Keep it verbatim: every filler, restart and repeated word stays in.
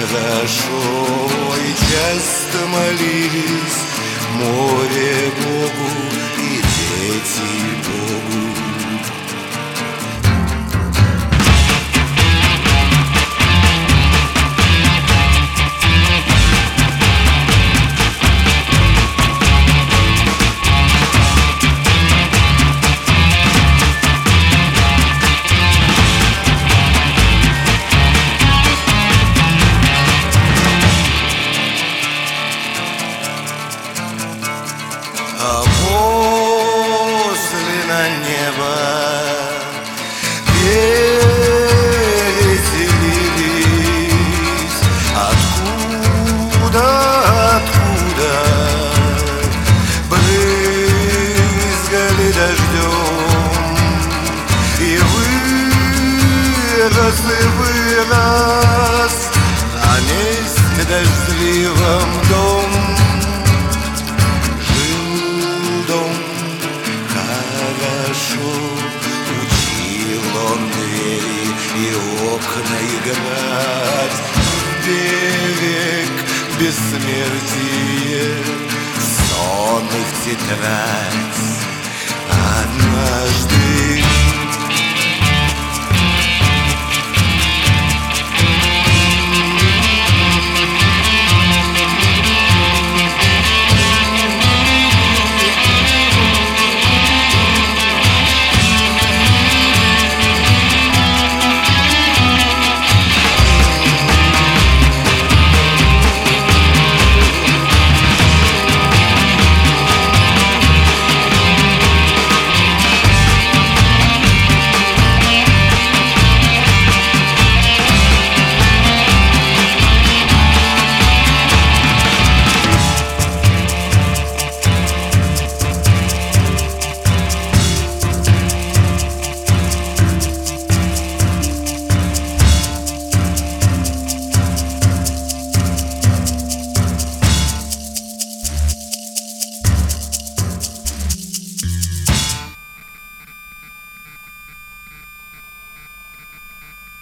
хорошо. И часто молились море Богу и дети Богу. А после на небо переселились. Откуда, откуда брызгали дождем, и вырос, и вырос на месте дождливом дом. Учил он двери и окна играть в берег бессмертие, сон в тетрадь. Однажды